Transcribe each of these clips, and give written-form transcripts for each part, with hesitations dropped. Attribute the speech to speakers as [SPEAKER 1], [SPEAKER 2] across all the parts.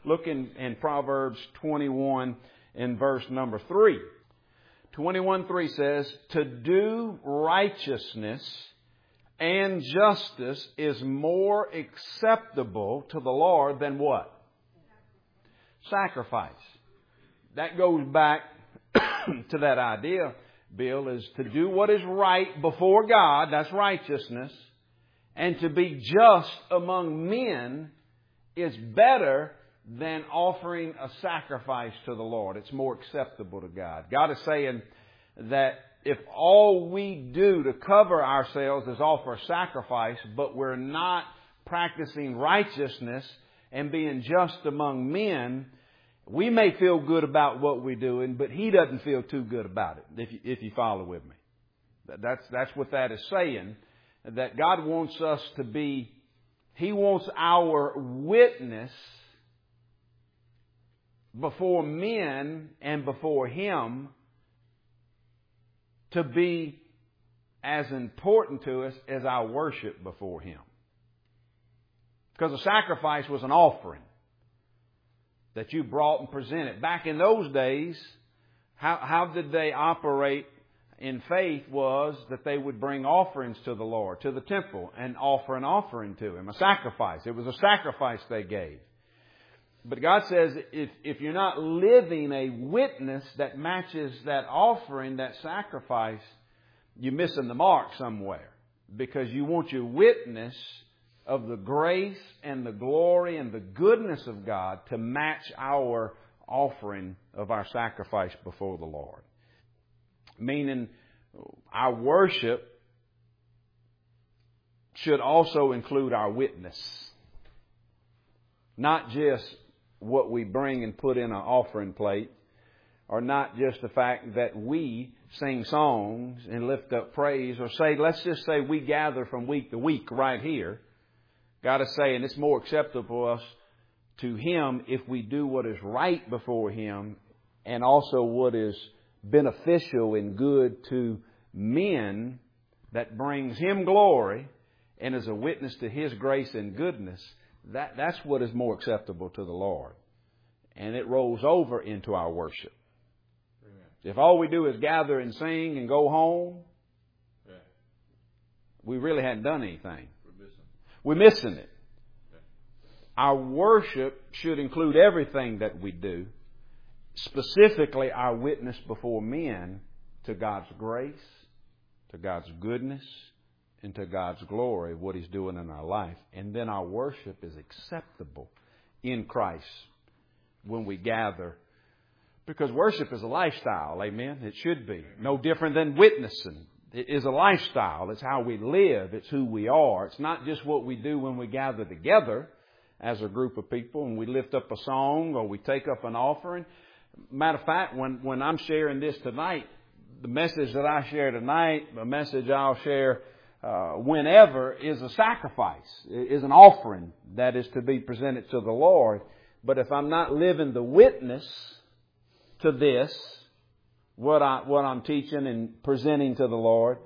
[SPEAKER 1] Look in Proverbs 21 in verse number 3. 21:3 says, to do righteousness and justice is more acceptable to the Lord than what? Sacrifice. That goes back to that idea, Bill, is to do what is right before God, that's righteousness, and to be just among men is better than offering a sacrifice to the Lord. It's more acceptable to God. God is saying that if all we do to cover ourselves is offer a sacrifice, but we're not practicing righteousness and being just among men, we may feel good about what we're doing, but He doesn't feel too good about it, if you follow with me. That's what that is saying, that God wants us to be, He wants our witness before men and before Him to be as important to us as our worship before Him. Because a sacrifice was an offering that you brought and presented. Back in those days, how did they operate in faith was that they would bring offerings to the Lord, to the temple, and offer an offering to Him, a sacrifice. It was a sacrifice they gave. But God says if you're not living a witness that matches that offering, that sacrifice, you're missing the mark somewhere. Because you want your witness of the grace and the glory and the goodness of God to match our offering of our sacrifice before the Lord. Meaning our worship should also include our witness. Not just what we bring and put in an offering plate, or not just the fact that we sing songs and lift up praise, or say, let's just say we gather from week to week right here. God is saying it's more acceptable to Him if we do what is right before Him, and also what is beneficial and good to men that brings Him glory and is a witness to His grace and goodness. That's what is more acceptable to the Lord. And it rolls over into our worship. Amen. If all we do is gather and sing and go home, we really hadn't done anything. We're missing it. Our worship should include everything that we do, specifically our witness before men to God's grace, to God's goodness, and to God's glory, what He's doing in our life. And then our worship is acceptable in Christ when we gather. Because worship is a lifestyle, amen? It should be. No different than witnessing. It is a lifestyle. It's how we live. It's who we are. It's not just what we do when we gather together as a group of people and we lift up a song or we take up an offering. Matter of fact, when I'm sharing this tonight, the message that I share tonight, the message I'll share whenever, is a sacrifice, is an offering that is to be presented to the Lord. But if I'm not living the witness to this, what I'm teaching and presenting to the Lord,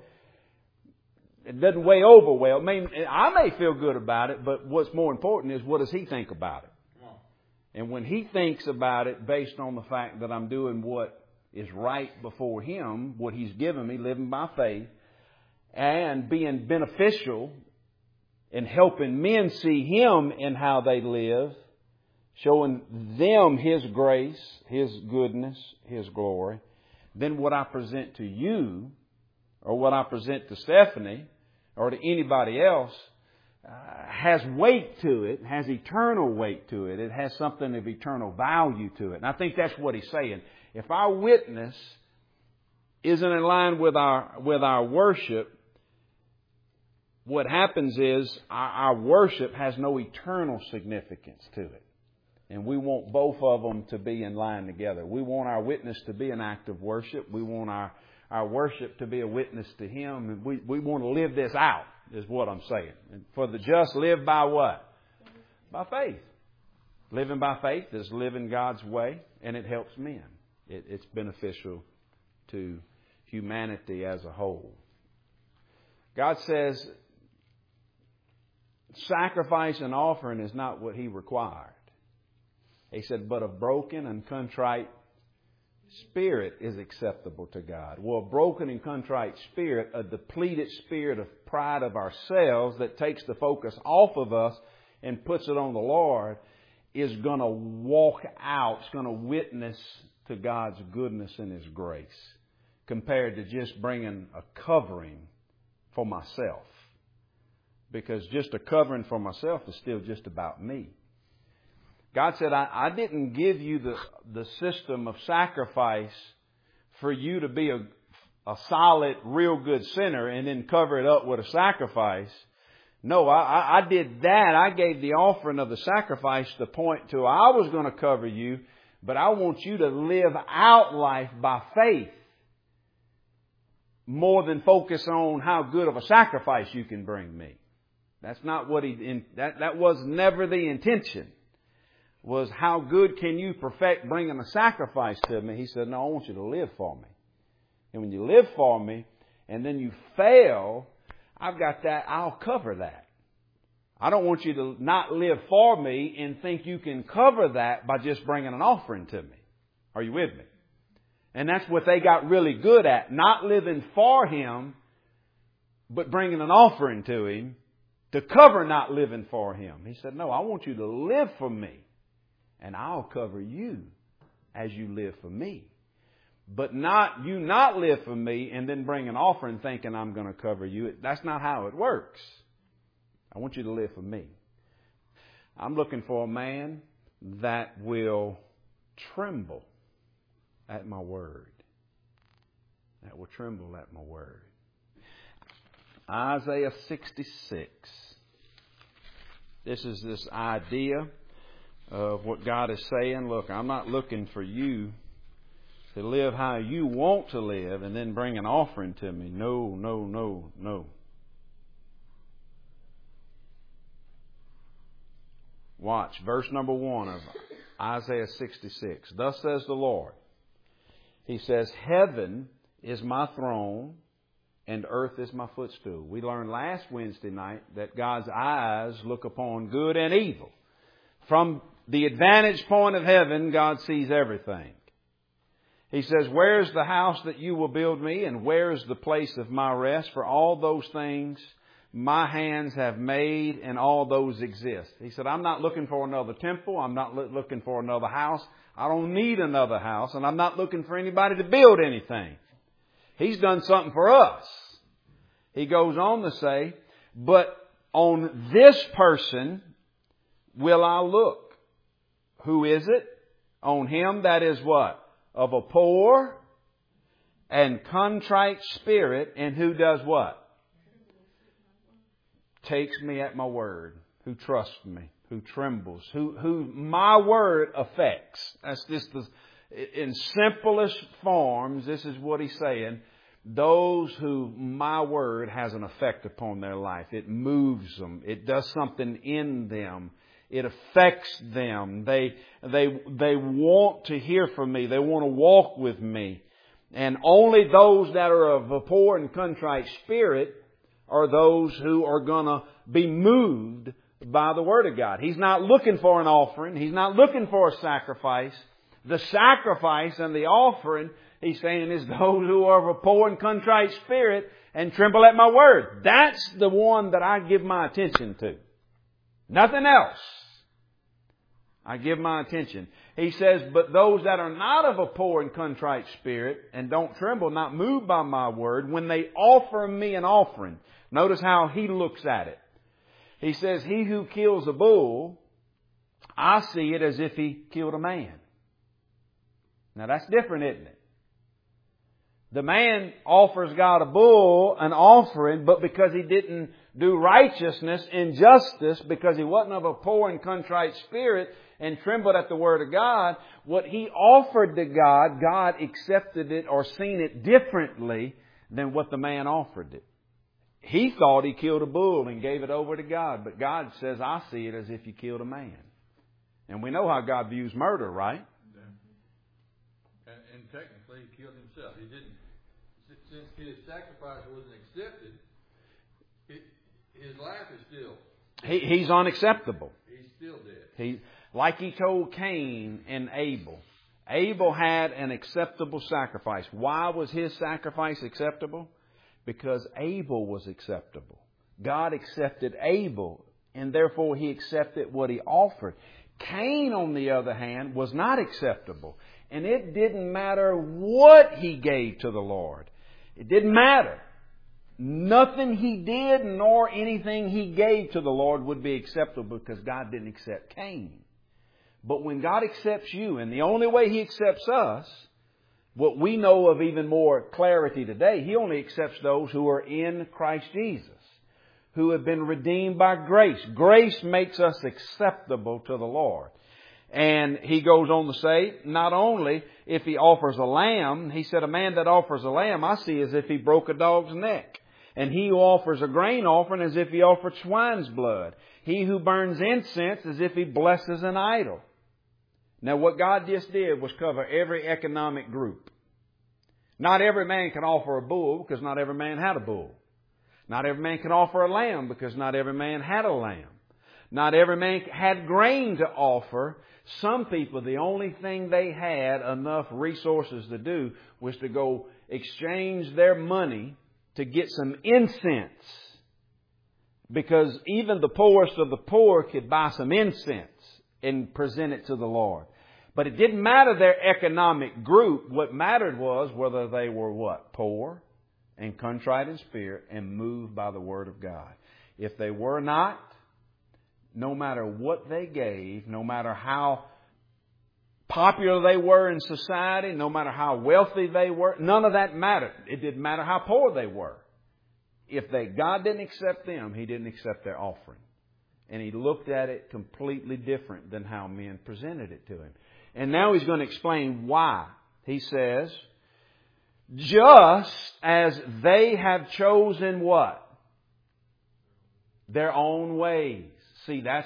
[SPEAKER 1] it doesn't weigh over well. I mean, I may feel good about it, but what's more important is, what does He think about it? And when He thinks about it based on the fact that I'm doing what is right before Him, what He's given me, living by faith, and being beneficial in helping men see Him in how they live, showing them His grace, His goodness, His glory, then what I present to you, or what I present to Stephanie, or to anybody else, has weight to it, has eternal weight to it. It has something of eternal value to it. And I think that's what He's saying. If our witness isn't in line with our worship, what happens is our worship has no eternal significance to it. And we want both of them to be in line together. We want our witness to be an act of worship. We want our worship to be a witness to Him. And we want to live this out, is what I'm saying. And for the just live by what? By faith. Living by faith is living God's way, and it helps men. It's beneficial to humanity as a whole. God says sacrifice and offering is not what He required. He said, but a broken and contrite spirit is acceptable to God. Well, a broken and contrite spirit, a depleted spirit of pride of ourselves that takes the focus off of us and puts it on the Lord, is going to walk out, it's going to witness to God's goodness and His grace, compared to just bringing a covering for myself. Because just a covering for myself is still just about me. God said, I didn't give you the system of sacrifice for you to be a solid, real good sinner and then cover it up with a sacrifice. No, I did that. I gave the offering of the sacrifice to point to I was going to cover you, but I want you to live out life by faith more than focus on how good of a sacrifice you can bring me. That's not what that was never the intention. Was how good can you perfect bringing a sacrifice to me? He said, no, I want you to live for me. And when you live for me and then you fail, I've got that, I'll cover that. I don't want you to not live for me and think you can cover that by just bringing an offering to me. Are you with me? And that's what they got really good at. Not living for Him, but bringing an offering to Him to cover not living for Him. He said, no, I want you to live for me. And I'll cover you as you live for me. But not live for me and then bring an offering thinking I'm going to cover you. That's not how it works. I want you to live for me. I'm looking for a man that will tremble at my word. That will tremble at my word. Isaiah 66. This is this idea of what God is saying. Look, I'm not looking for you to live how you want to live and then bring an offering to me. No, no, no, no. Watch verse number 1 of Isaiah 66. Thus says the Lord. He says, heaven is my throne and earth is my footstool. We learned last Wednesday night that God's eyes look upon good and evil. From the advantage point of heaven, God sees everything. He says, where is the house that you will build me, and where is the place of my rest? For all those things my hands have made, and all those exist. He said, I'm not looking for another temple. I'm not looking for another house. I don't need another house, and I'm not looking for anybody to build anything. He's done something for us. He goes on to say, but on this person will I look. Who is it? On him that is what? Of a poor and contrite spirit, and who does what? Takes me at my word, who trusts me, who trembles, who my word affects. That's just in simplest forms, this is what he's saying. Those who my word has an effect upon their life. It moves them. It does something in them. It affects them. They want to hear from me. They want to walk with me. And only those that are of a poor and contrite spirit are those who are going to be moved by the Word of God. He's not looking for an offering. He's not looking for a sacrifice. The sacrifice and the offering, he's saying, is those who are of a poor and contrite spirit and tremble at my word. That's the one that I give my attention to. Nothing else. I give my attention. He says, but those that are not of a poor and contrite spirit and don't tremble, not moved by my word, when they offer me an offering, notice how he looks at it. He says, he who kills a bull, I see it as if he killed a man. Now that's different, isn't it? The man offers God a bull, an offering, but because he didn't do righteousness and justice, because he wasn't of a poor and contrite spirit and trembled at the word of God, what he offered to God, God accepted it or seen it differently than what the man offered it. He thought he killed a bull and gave it over to God, but God says, I see it as if you killed a man. And we know how God views murder, right?
[SPEAKER 2] And technically he killed himself. He didn't. Since his sacrifice wasn't accepted, his life is still...
[SPEAKER 1] He's unacceptable.
[SPEAKER 2] He's still dead.
[SPEAKER 1] Like He told Cain and Abel. Abel had an acceptable sacrifice. Why was his sacrifice acceptable? Because Abel was acceptable. God accepted Abel, and therefore He accepted what he offered. Cain, on the other hand, was not acceptable. And it didn't matter what he gave to the Lord. It didn't matter. Nothing he did nor anything he gave to the Lord would be acceptable because God didn't accept Cain. But when God accepts you, and the only way He accepts us, what we know of even more clarity today, He only accepts those who are in Christ Jesus, who have been redeemed by grace. Grace makes us acceptable to the Lord. And He goes on to say, not only if He offers a lamb, He said, a man that offers a lamb, I see as if he broke a dog's neck. And he who offers a grain offering as if he offered swine's blood. He who burns incense as if he blesses an idol. Now what God just did was cover every economic group. Not every man can offer a bull because not every man had a bull. Not every man can offer a lamb because not every man had a lamb. Not every man had grain to offer. Some people, the only thing they had enough resources to do was to go exchange their money to get some incense. Because even the poorest of the poor could buy some incense and present it to the Lord. But it didn't matter their economic group. What mattered was whether they were what? Poor and contrite in spirit and moved by the Word of God. If they were not, no matter what they gave, no matter how popular they were in society, no matter how wealthy they were, none of that mattered. It didn't matter how poor they were. If God didn't accept them, He didn't accept their offering. And He looked at it completely different than how men presented it to Him. And now He's going to explain why. He says, just as they have chosen what? Their own ways. See, that's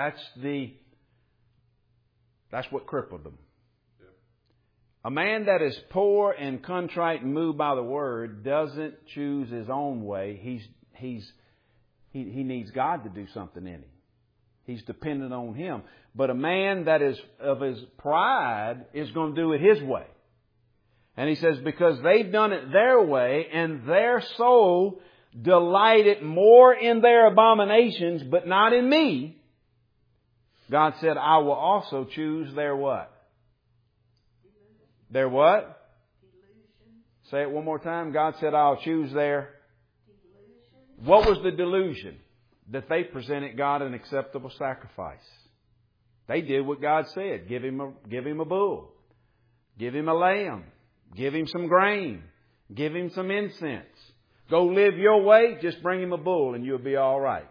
[SPEAKER 1] what crippled them. A man that is poor and contrite and moved by the Word doesn't choose his own way. He needs God to do something in him. He's dependent on Him. But a man that is of his pride is going to do it his way. And He says, because they've done it their way and their soul delighted more in their abominations, but not in Me. God said, I will also choose their what? Their what? Delusion. Say it one more time. God said, I'll choose their delusion. What was the delusion? That they presented God an acceptable sacrifice. They did what God said. Give him a bull. Give him a lamb. Give him some grain. Give him some incense. Go live your way. Just bring him a bull and you'll be all right.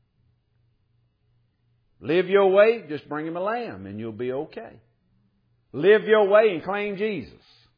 [SPEAKER 1] Live your way. Just bring him a lamb and you'll be okay. Live your way and claim Jesus.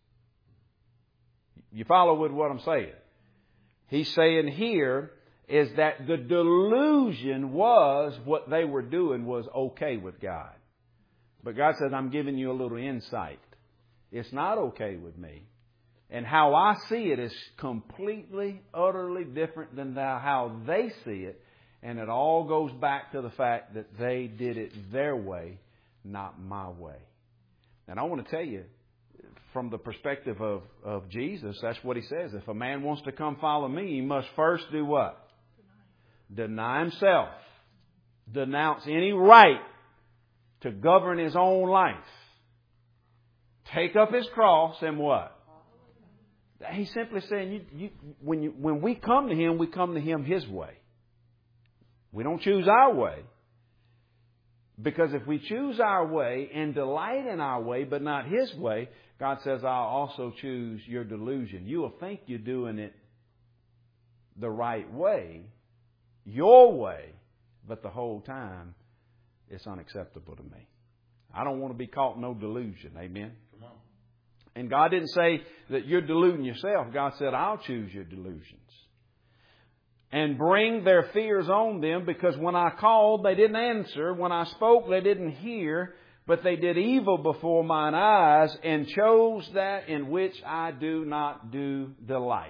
[SPEAKER 1] You follow with what I'm saying? He's saying here is that the delusion was what they were doing was okay with God. But God says, I'm giving you a little insight. It's not okay with Me. And how I see it is completely, utterly different than how they see it. And it all goes back to the fact that they did it their way, not My way. And I want to tell you, from the perspective of Jesus, that's what He says. If a man wants to come follow Me, he must first do what? Deny himself. Denounce any right to govern his own life. Take up his cross and what? He's simply saying, when we come to Him, we come to Him His way. We don't choose our way. Because if we choose our way and delight in our way, but not His way, God says, I'll also choose your delusion. You will think you're doing it the right way, your way, but the whole time it's unacceptable to Me. I don't want to be caught in no delusion. Amen? Come on. And God didn't say that you're deluding yourself. God said, I'll choose your delusions. And bring their fears on them, because when I called, they didn't answer. When I spoke, they didn't hear. But they did evil before Mine eyes and chose that in which I do not do delight.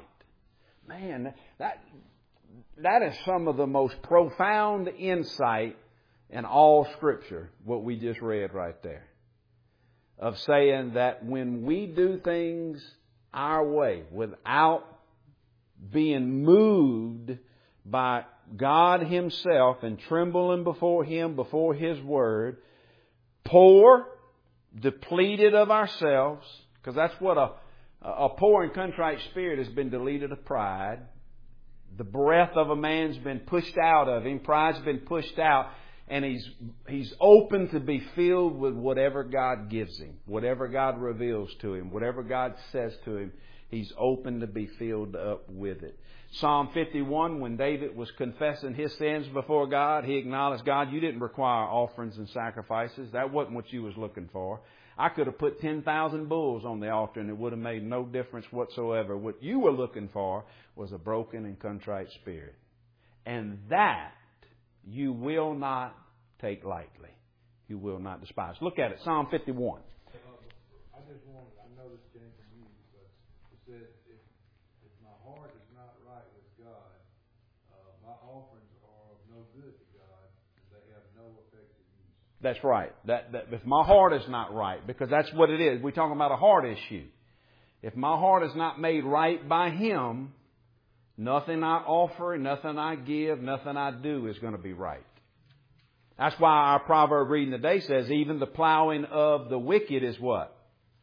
[SPEAKER 1] Man, that is some of the most profound insight in all Scripture what we just read right there. Of saying that when we do things our way without being moved by God Himself and trembling before Him, before His Word, poor, depleted of ourselves, because that's what a poor and contrite spirit has been deleted of pride. The breath of a man's been pushed out of him. Pride's been pushed out. And he's open to be filled with whatever God gives him, whatever God reveals to him, whatever God says to him. He's open to be filled up with it. Psalm 51, when David was confessing his sins before God, he acknowledged, God, you didn't require offerings and sacrifices. That wasn't what you was looking for. I could have put 10,000 bulls on the altar and it would have made no difference whatsoever. What you were looking for was a broken and contrite spirit. And that you will not take lightly. You will not despise. Look at it. Psalm 51.
[SPEAKER 2] I know this came from you, but it says, if my heart is not right with God, my offerings are of no good to God, and they have no effective use.
[SPEAKER 1] That's right. That if my heart is not right, because that's what it is. We're talking about a heart issue. If my heart is not made right by Him, nothing I offer, nothing I give, nothing I do is going to be right. That's why our proverb reading today says, even the plowing of the wicked is what?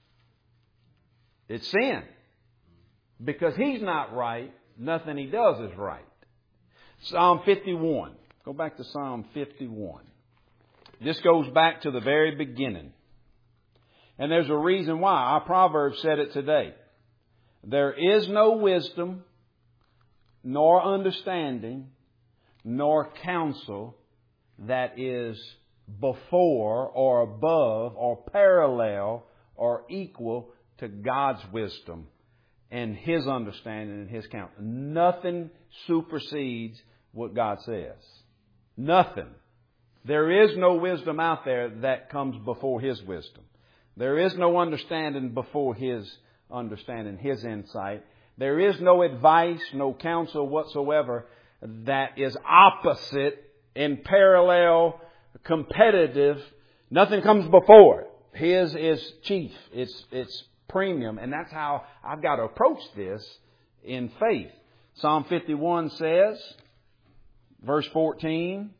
[SPEAKER 1] It's sin. Because he's not right, nothing he does is right. Psalm 51. Go back to Psalm 51. This goes back to the very beginning. And there's a reason why. Our proverb said it today. There is no wisdom, nor understanding, nor counsel that is before or above or parallel or equal to God's wisdom and His understanding and His counsel. Nothing supersedes what God says. Nothing. There is no wisdom out there that comes before His wisdom. There is no understanding before His understanding, His insight. There is no advice, no counsel whatsoever that is opposite, in parallel, competitive. Nothing comes before it. His is chief. It's premium. And that's how I've got to approach this in faith. Psalm 51 says, verse 14,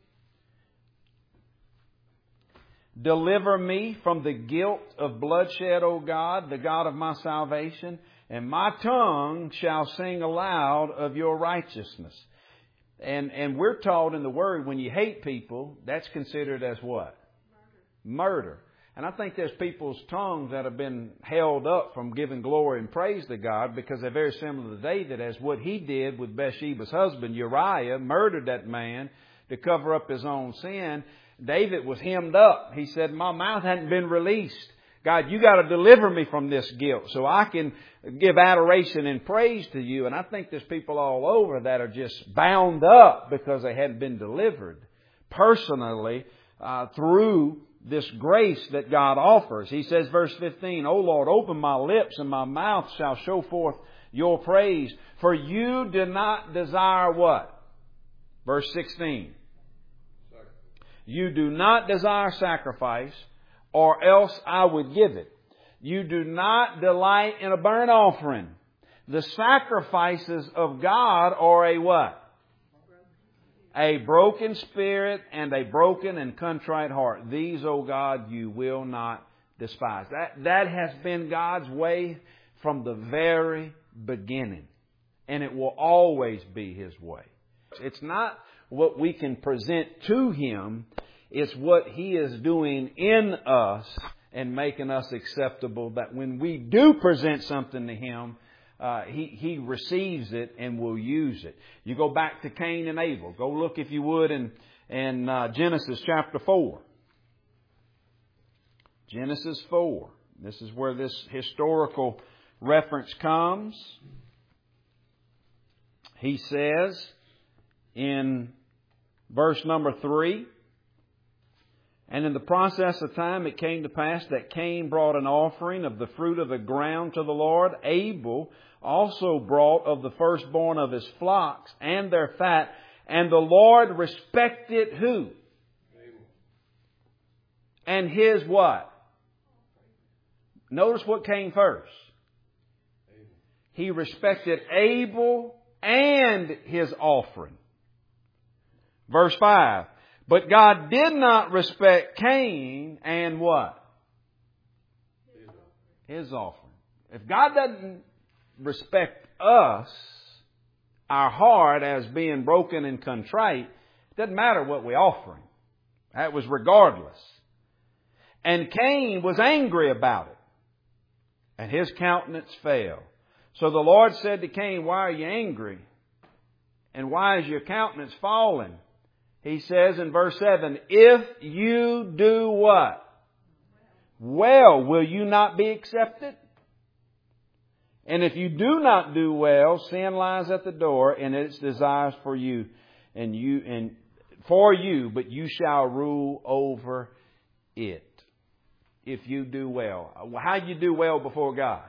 [SPEAKER 1] deliver me from the guilt of bloodshed, O God, the God of my salvation, and my tongue shall sing aloud of your righteousness. And we're taught in the Word, when you hate people, that's considered as what? Murder. And I think there's people's tongues that have been held up from giving glory and praise to God because they're very similar to David, as what he did with Bathsheba's husband, Uriah, murdered that man to cover up his own sin. David was hemmed up. He said, my mouth hadn't been released. God, you got to deliver me from this guilt so I can give adoration and praise to you. And I think there's people all over that are just bound up because they hadn't been delivered personally through this grace that God offers. He says, verse 15, O Lord, open my lips and my mouth shall show forth your praise. For you do not desire what? Verse 16. You do not desire sacrifice, or else I would give it. You do not delight in a burnt offering. The sacrifices of God are a what? A broken spirit and a broken and contrite heart. These, O God, you will not despise. That has been God's way from the very beginning. And it will always be His way. It's not what we can present to Him. It's what He is doing in us and making us acceptable, that when we do present something to Him, He receives it and will use it. You go back to Cain and Abel. Go look, if you would, in Genesis chapter 4. Genesis 4. This is where this historical reference comes. He says in verse number 3, and in the process of time it came to pass that Cain brought an offering of the fruit of the ground to the Lord. Abel also brought of the firstborn of his flocks and their fat. And the Lord respected who? and his what? Notice what came first. He respected Abel and his offering. Verse 5. But God did not respect Cain and what? His offering. If God doesn't respect us, our heart as being broken and contrite, it doesn't matter what we're offering. That was regardless. And Cain was angry about it, and his countenance fell. So the Lord said to Cain, why are you angry? And why is your countenance fallen? He says in verse 7, if you do what? Well, will you not be accepted? And if you do not do well, sin lies at the door, and its desires for you, but you shall rule over it. If you do well. How do you do well before God?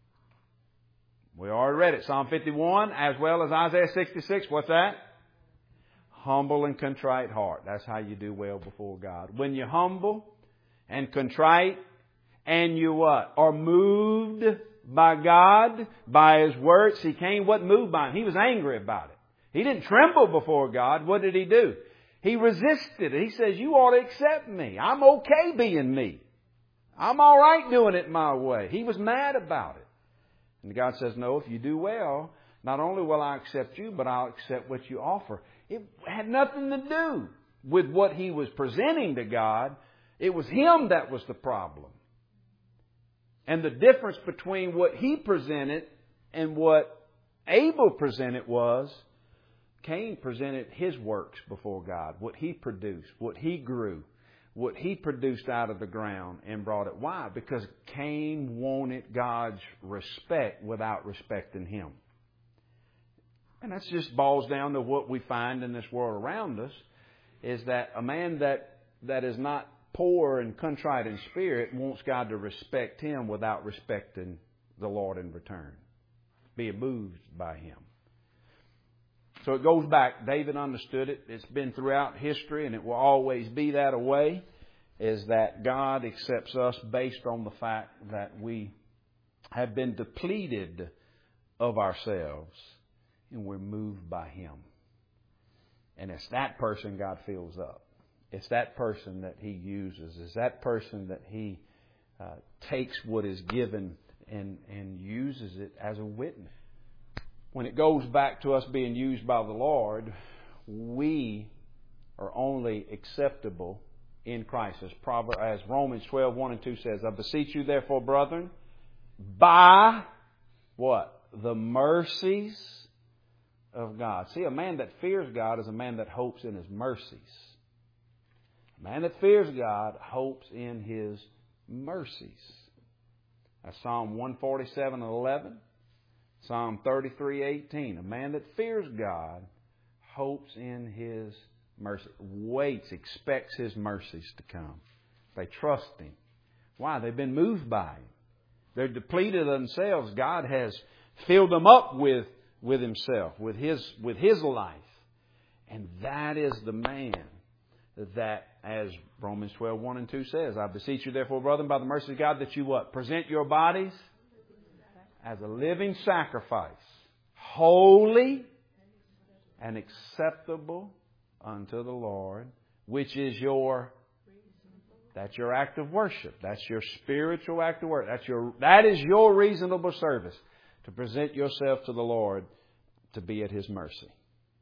[SPEAKER 1] We already read it. Psalm 51 as well as Isaiah 66. What's that? Humble and contrite heart. That's how you do well before God. When you're humble and contrite and you what? Are moved by God, by His Word. See, Cain wasn't moved by Him. He was angry about it. He didn't tremble before God. What did he do? He resisted it. He says, you ought to accept me. I'm okay being me. I'm all right doing it my way. He was mad about it. And God says, no, if you do well, not only will I accept you, but I'll accept what you offer. It had nothing to do with what he was presenting to God. It was him that was the problem. And the difference between what he presented and what Abel presented was Cain presented his works before God, what he produced, what he grew, what he produced out of the ground and brought it. Why? Because Cain wanted God's respect without respecting him. And that just boils down to what we find in this world around us, is that a man that is not poor and contrite in spirit wants God to respect him without respecting the Lord in return, being moved by him. So it goes back. David understood it. It's been throughout history, and it will always be that way, is that God accepts us based on the fact that we have been depleted of ourselves and we're moved by Him. And it's that person God fills up. It's that person that He uses. It's that person that He takes what is given and uses it as a witness. When it goes back to us being used by the Lord, we are only acceptable in Christ. As Romans 12:1-2 says, I beseech you therefore, brethren, by what? The mercies of God. See, a man that fears God is a man that hopes in His mercies. A man that fears God hopes in His mercies. That's Psalm 147:11. Psalm 33:18. A man that fears God hopes in His mercy. Waits, expects His mercies to come. They trust Him. Why? They've been moved by Him. They're depleted of themselves. God has filled them up with Himself, with His life. And that is the man that, as Romans 12:1-2 says, I beseech you therefore, brethren, by the mercy of God, that you what? Present your bodies as a living sacrifice, holy and acceptable unto the Lord, which is that's your act of worship. That's your spiritual act of worship. That is your reasonable service, to present yourself to the Lord to be at His mercy.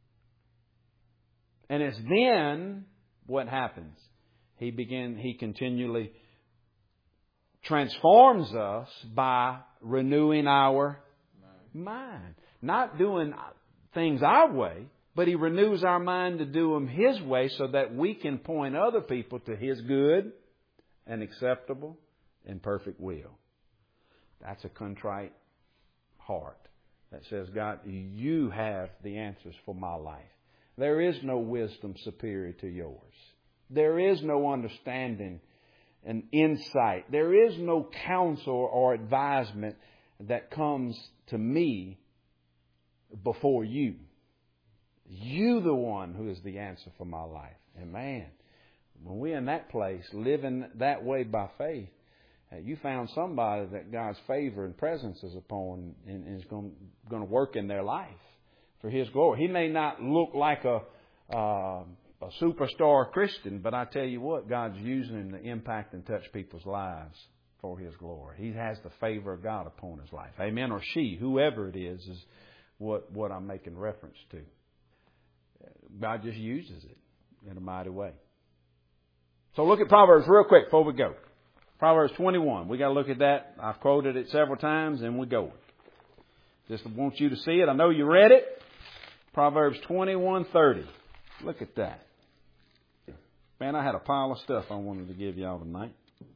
[SPEAKER 1] And it's then what happens. He continually transforms us by renewing our mind. Not doing things our way, but He renews our mind to do them His way so that we can point other people to His good and acceptable and perfect will. That's a contrite heart that says, God, you have the answers for my life. There is no wisdom superior to yours. There is no understanding and insight. There is no counsel or advisement that comes to me before you. You, the one who is the answer for my life. And man, When we're in that place, living that way by faith, you found somebody that God's favor and presence is upon and is going to work in their life for His glory. He may not look like a superstar Christian, but I tell you what, God's using him to impact and touch people's lives for His glory. He has the favor of God upon his life. Amen. Or she, whoever it is what I'm making reference to. God just uses it in a mighty way. So look at Proverbs real quick before we go. Proverbs 21. We got to look at that. I've quoted it several times and we're going. Just want you to see it. I know you read it. Proverbs 21:30. Look at that. Man, I had a pile of stuff I wanted to give y'all tonight.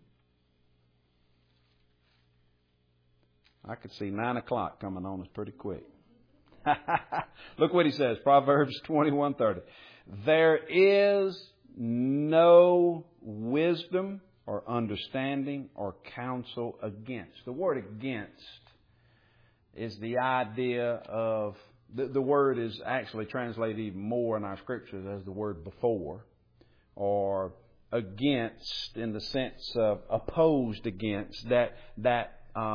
[SPEAKER 1] I could see 9 o'clock coming on us pretty quick. Look what he says. Proverbs 21:30. There is no wisdom or understanding or counsel against. The word against is the idea of, the word is actually translated even more in our scriptures as the word before, or against in the sense of opposed against, that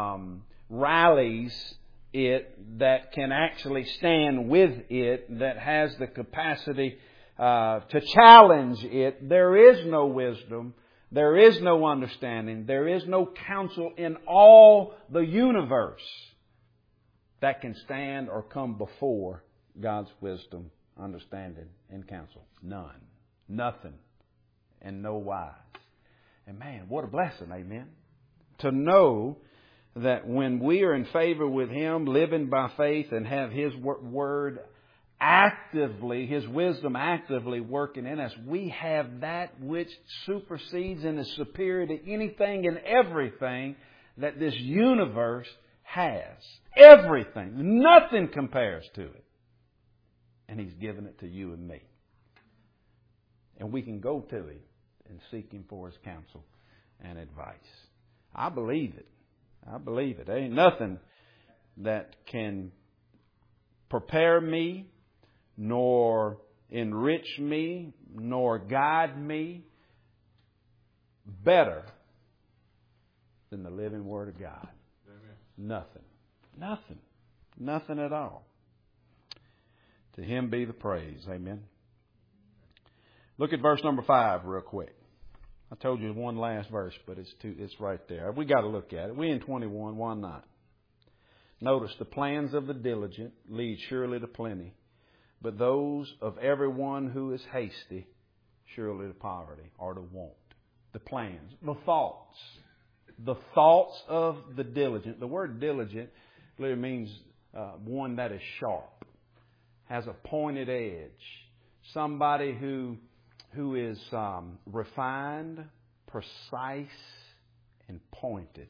[SPEAKER 1] rallies it, that can actually stand with it, that has the capacity to challenge it. There is no wisdom. There is no understanding. There is no counsel in all the universe that can stand or come before God's wisdom, understanding, and counsel. None. Nothing. And no wise. And man, what a blessing, amen. To know that when we are in favor with Him, living by faith and have His Word actively, His wisdom actively working in us, we have that which supersedes and is superior to anything and everything that this universe has. Everything. Nothing compares to it. And He's given it to you and me. And we can go to Him and seek Him for His counsel and advice. I believe it. I believe it. There ain't nothing that can prepare me, nor enrich me, nor guide me better than the living Word of God. Amen. Nothing. Nothing. Nothing at all. To Him be the praise. Amen. Look at verse number 5 real quick. I told you one last verse, but it's right there. We got to look at it. We're in 21, why not? Notice, the plans of the diligent lead surely to plenty, but those of everyone who is hasty surely to poverty or to want. The plans, the thoughts of the diligent. The word diligent literally means one that is sharp, has a pointed edge, somebody who is refined, precise, and pointed.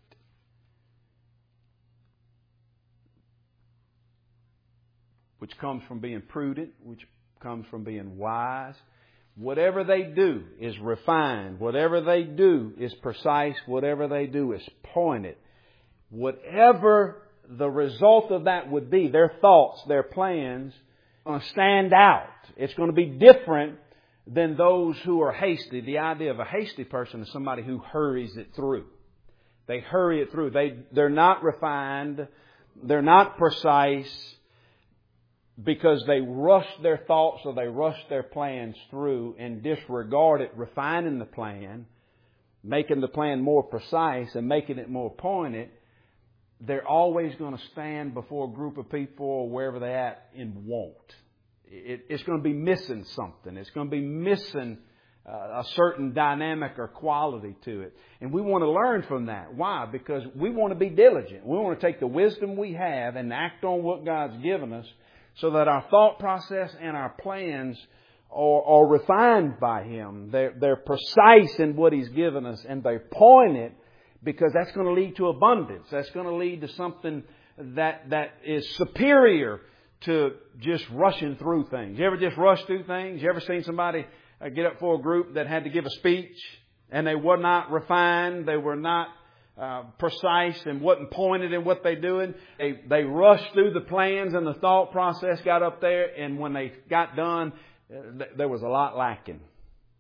[SPEAKER 1] Which comes from being prudent, which comes from being wise. Whatever they do is refined. Whatever they do is precise. Whatever they do is pointed. Whatever the result of that would be, their thoughts, their plans, are going to stand out. It's going to be different than those who are hasty. The idea of a hasty person is somebody who hurries it through. They hurry it through. They're not refined. They're not precise because they rush their thoughts or they rush their plans through and disregard it, refining the plan, making the plan more precise and making it more pointed. They're always going to stand before a group of people or wherever they're at in want. It's going to be missing something. It's going to be missing a certain dynamic or quality to it. And we want to learn from that. Why? Because we want to be diligent. We want to take the wisdom we have and act on what God's given us so that our thought process and our plans are refined by Him. They're precise in what He's given us and they're pointed because that's going to lead to abundance. That's going to lead to something that is superior to just rushing through things. You ever just rush through things? You ever seen somebody get up for a group that had to give a speech and they were not refined, they were not precise and wasn't pointed in what they're doing? They rushed through the plans and the thought process, got up there, and when they got done, there was a lot lacking.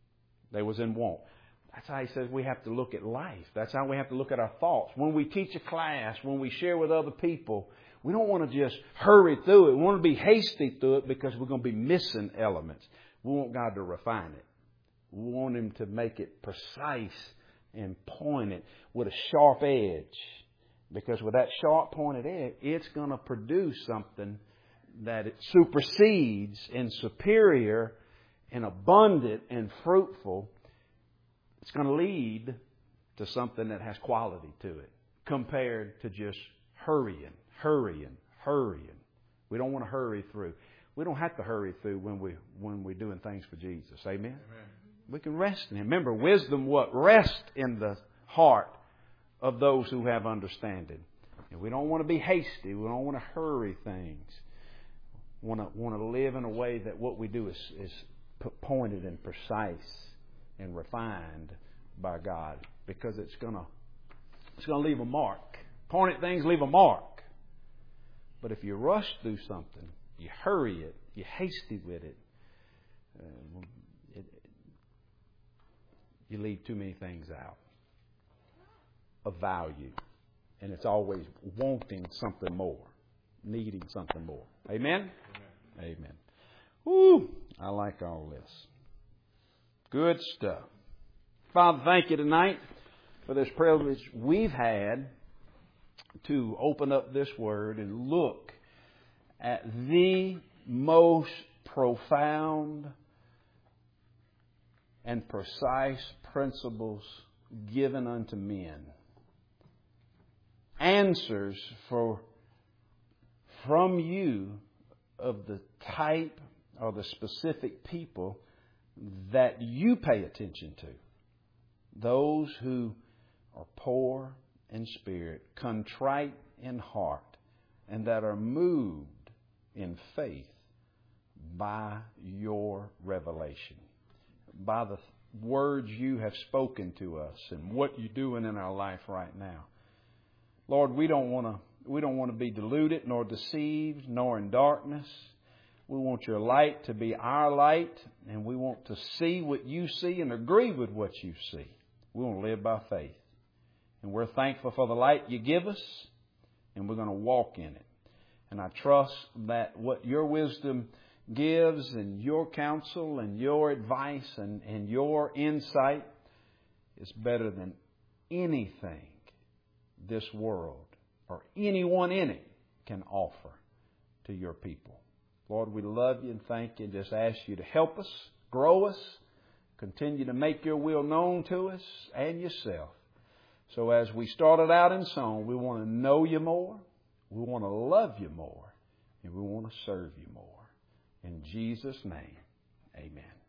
[SPEAKER 1] They was in want. That's how he says we have to look at life. That's how we have to look at our thoughts. When we teach a class, when we share with other people, we don't want to just hurry through it. We want to be hasty through it because we're going to be missing elements. We want God to refine it. We want Him to make it precise and pointed with a sharp edge. Because with that sharp pointed edge, it's going to produce something that it supersedes and superior and abundant and fruitful. It's going to lead to something that has quality to it compared to just hurrying. We don't want to hurry through. We don't have to hurry through when we're doing things for Jesus. Amen? Amen. We can rest in Him. Remember, wisdom what? Rest in the heart of those who have understanding. And we don't want to be hasty. We don't want to hurry things. We want to live in a way that what we do is pointed and precise and refined by God, because it's going to leave a mark. Pointed things leave a mark. But if you rush through something, you hurry it, you're hasty with it, you leave too many things out of value. And it's always wanting something more, needing something more. Amen? Amen. Amen. Woo! I like all this. Good stuff. Father, thank you tonight for this privilege we've had to open up this Word and look at the most profound and precise principles given unto men. Answers from you of the type or the specific people that you pay attention to. Those who are poor in spirit, contrite in heart, and that are moved in faith by your revelation, by the words you have spoken to us and what you're doing in our life right now. Lord, we don't want to be deluded nor deceived nor in darkness. We want your light to be our light, and we want to see what you see and agree with what you see. We want to live by faith. And we're thankful for the light you give us, and we're going to walk in it. And I trust that what your wisdom gives and your counsel and your advice and your insight is better than anything this world or anyone in it can offer to your people. Lord, we love you and thank you and just ask you to help us, grow us, continue to make your will known to us and yourself. So as we started out in song, we want to know you more, we want to love you more, and we want to serve you more. In Jesus' name, amen.